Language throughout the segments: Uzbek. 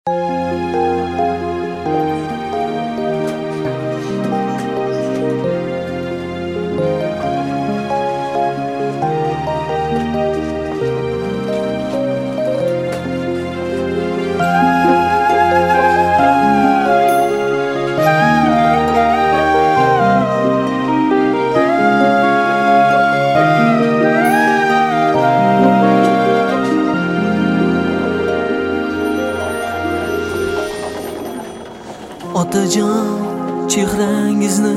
Otajon, chehrangizni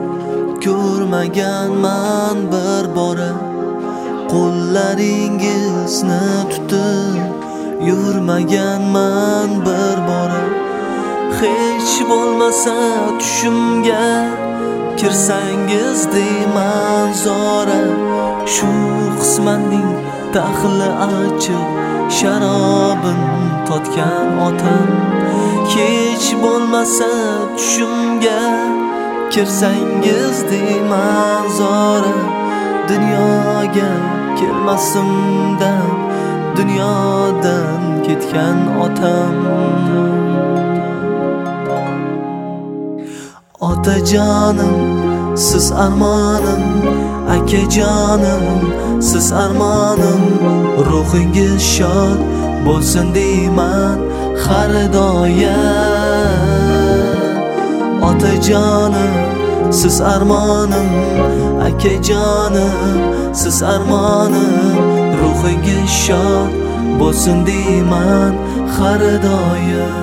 ko'rmaganman bir bora. Qo'llaringizni tutib yurmaganman bir bora. Hech bo'lmasa tushimga kirsangiz deyman zora. Shu qismatning daxli achib sharobin totgan otam. Hech bo'lmasa tushimga kirsangiz deyman zora. Dunyoga kelmasimdan dunyodan ketgan otam. Otajonim, siz armonim, akajonim, siz armonim. Ruhingiz shod bo'lsin deyman har doim. Otajonim, siz armonim, akajonim, siz armonim. Ruhingiz shod bo'lsin deyman har doim.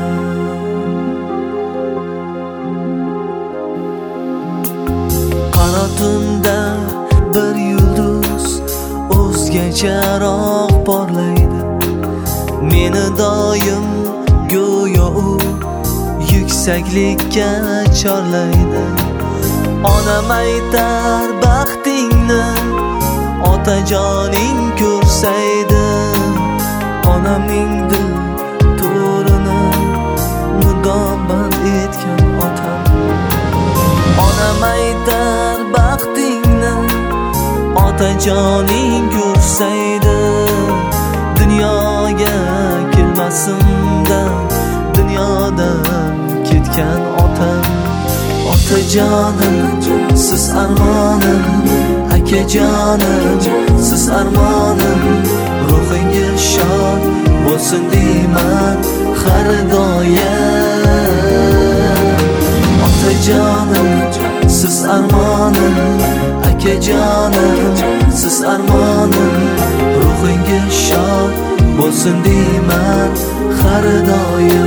Qanotimda bir yulduz o'zgacharoq porlaydi. Meni doim go'yo u yuksaklikka chorlaydi. Onam aytar baxtingni otajoning ko'rsaydi. Onamning dil to'rini mudom band etgan otam. Onam aytar baxtingni otajoning ko'rsaydi. Dunyoga kelmasimdan dunyodan ketgan otam. Otajonim, siz armonim, akajonim, siz armonim. Ruhingiz shod bo'lsin deyman har doim. Otajonim, siz armonim, akajonim, siz armonim. Ruhingiz shod bo'lsin deyman har doim.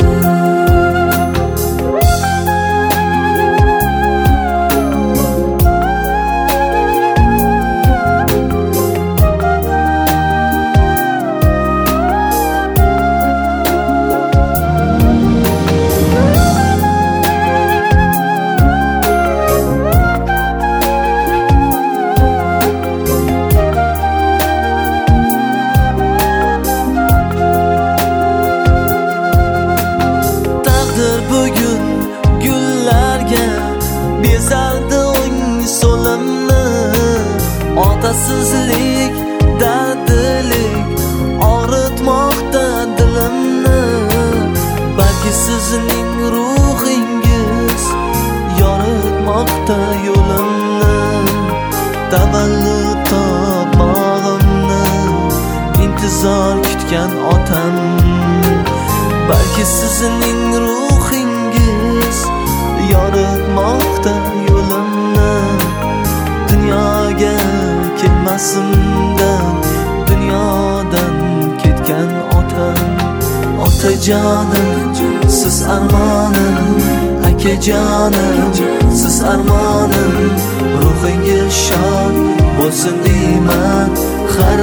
Bugun gullarga bezardi o'ng so'limni. Otasizlik, dardlik og'ritmoqda dilimni. Balki sizning ruhingiz yoritmoqda yo'limni. Tavallud topmog'imni intizor kutgan otam. Balki sizning ruhingiz yoritmoqda yo'limni. Dunyoga kelmasimdan dunyodan ketgan otam. Otajonim, siz armonim, akajonim, siz armonim. Ruhingiz shod bo'lsin deyman har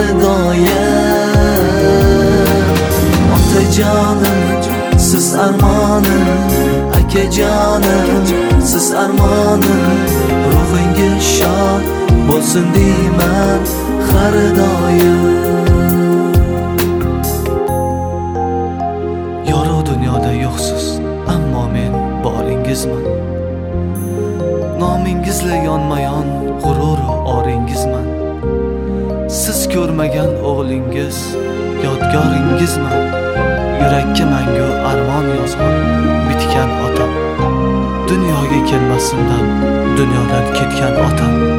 doim. Otajonim, siz armonim, akajonim, siz armonim. Ruhingiz shod bo'lsin deyman har doim. Yorug' dunyoda yo'qsiz, ammo men boringizman. Nomingizla yonma-yon g'urur oringizman. Siz ko'rmagan o'g'lingiz yodgoringizman. Yurakka mangu armon yozgan bitgan otam. Dunyoga kelmasimdan dunyodan ketgan otam.